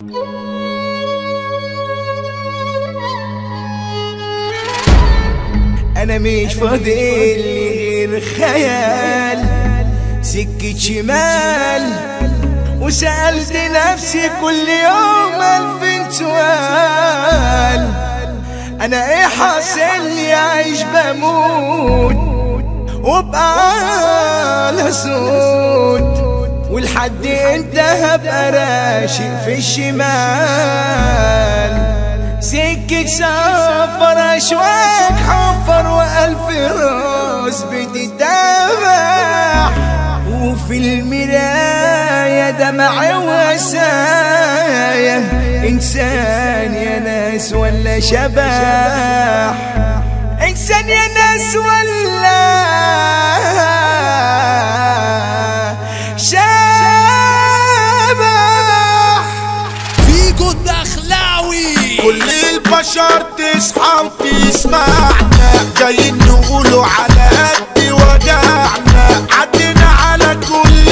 انا مش فاضل غير خيال سكة شمال، وسألت نفسي كل يوم 1000 سؤال. انا ايه حاصل لي؟ عايش بموت وابقى على صوت، ولحد انت هبقى راشق في الشمال. سكة سفر اشواك حفر و1000 راس بتتابع، وفي المراية دمع وسايا. انسان يا ناس ولا شبح؟ انسان يا ناس ولا شبح؟ فيجو الدخلاوي. كل البشر تصحى وتسمعنا، جايين نقولوا على قد وداعنا. عدينا على كل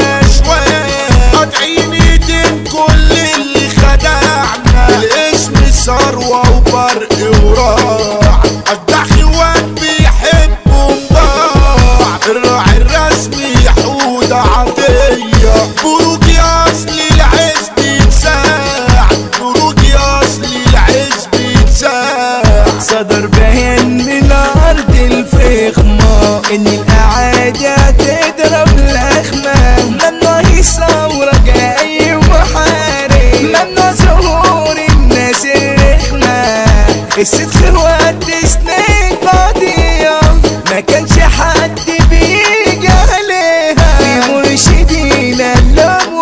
الاشواق، قاطعين ايدين كل اللي خدعنا. الاسم ثروة وبرق وراع، اجدع خوات بيحبوا مضاع. الراعي الرسمي حودة عطية، بروجي اصلي العز بيتساع. بروجي اصلي العز بيتساع. صدر بيان من ارض الفخمة ان الاعادة تضرب لخمة. ممنوع يصور جاي وحارب، ممنوع ظهور الناس الرخمة. الست خوات سنين قاضية، ما كانش حد بيجي عليها. في مرشدين اللوم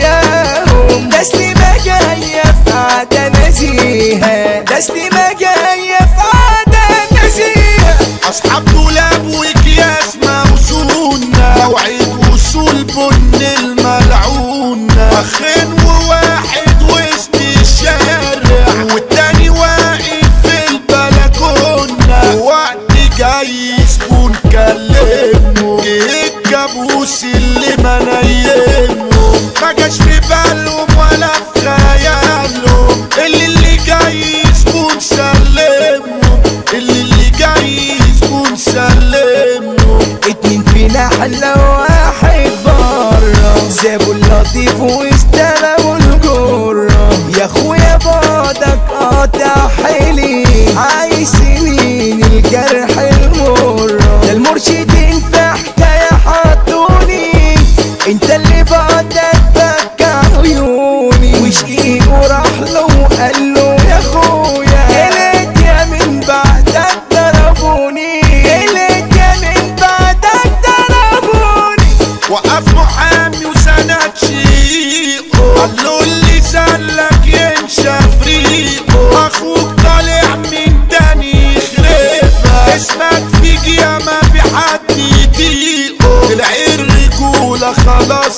وياهم، تسليمة جاية في عادة نزيهة. تسليمة جاية في عادة نزيهة. اصحاب دولاب واكياس موزونة، موعد وصول بن الملعونة. اخين وواحد وسط الشارع، والتاني واقف في البلكونة. في وقت جاي زبون كلمه، جه الكابوس اللي ما نيمهم. ما جاش في بالهم ولا في خيالهم، اللي جاي زبون سلمهم. اللي جاي زبون سلمهم. 2 في نحلة وواحد برا، سابوا اللطيف واستلموا الجرة. يا اخويا بعدك قاطع حيلي، عايز سنين الجرح المرة. ده المرشدين في حكاية حطوني، انت اللي بعدك بكى عيوني. وشقيقه راح له وقال له يا اخويا، قلت يا من بعدك ضربوني. قلت يا من بعدك ضربوني. وقف محامي وسند شيقه، قال له اللي سلك ينشف ريقه. اخوك طالع من تاني يخربها، اسمك فيك يا ما في حد يطيقه. طلع الرجولة خلاص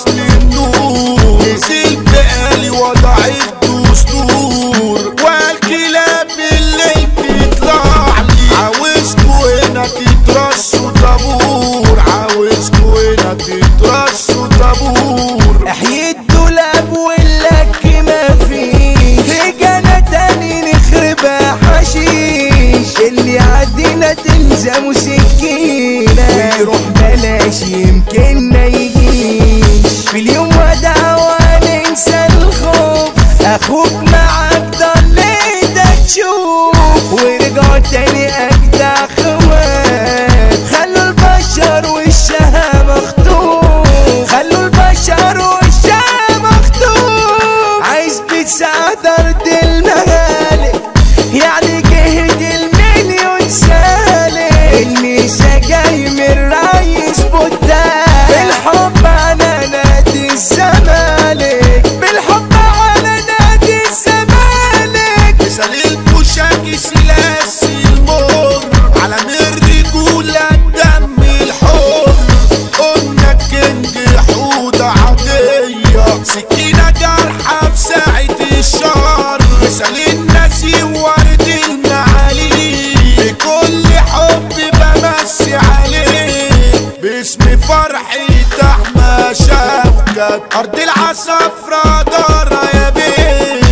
للنور، نزل بقالي وضع الدستور. والكلاب اللي بتطلع لي، عاوزكوا هنا تترصوا طابور. عاوزكوا هنا تترصوا طابور. احيي الدولاب واللك ما فيش، رجعنا تاني نخربها حشيش. اللي عدينا تلزمه سكينة، ويروح بلاش يمكن ما يجيش. في اليوم ودع وننسى الخوف، اخوك معاك ضليتك تشوف. ورجعوا تاني اجدع خوات، خلوا البشر وشها مخطوف. خلوا البشر وشها مخطوف. عايز بتساعد ارض المهالك، يعني جهد المليون سالك. النسا جاي من رئيس بوتان، بالحب على نادي الزمالك. بالحب على نادي الزمالك. مثال البوشاكي سلاسي المر، على الرجولة الدم الحر. قلنا الكنج حودة عطية، سكينة جارحة في ساعة الشر. مثال الناسي ورد المعالي، بكل حب بمسي عليه. باسم فرحي تحمى شوكت، أرض العصافرة دارة يا بيه.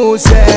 موسى